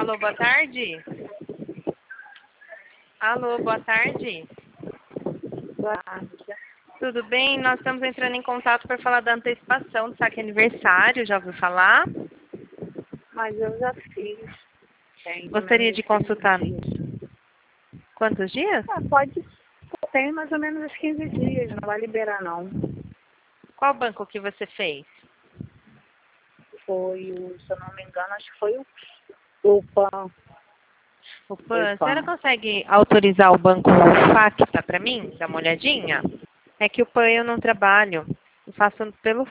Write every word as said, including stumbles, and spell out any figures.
Alô, boa tarde. Alô, boa tarde. Boa tarde. Tudo bem? Nós estamos entrando em contato para falar da antecipação do saque aniversário. Já ouviu falar? Mas eu já fiz. Tem Gostaria de consultar. Dias. Quantos dias? Ah, pode. Tem mais ou menos uns quinze dias. Não vai liberar, não. Qual banco que você fez? Foi o, se eu não me engano, acho que foi o, o PAN. O Foi PAN. o A senhora PAN. consegue autorizar o banco Facta para mim? Dar uma olhadinha? É que o PAN eu não trabalho. Eu faço pelo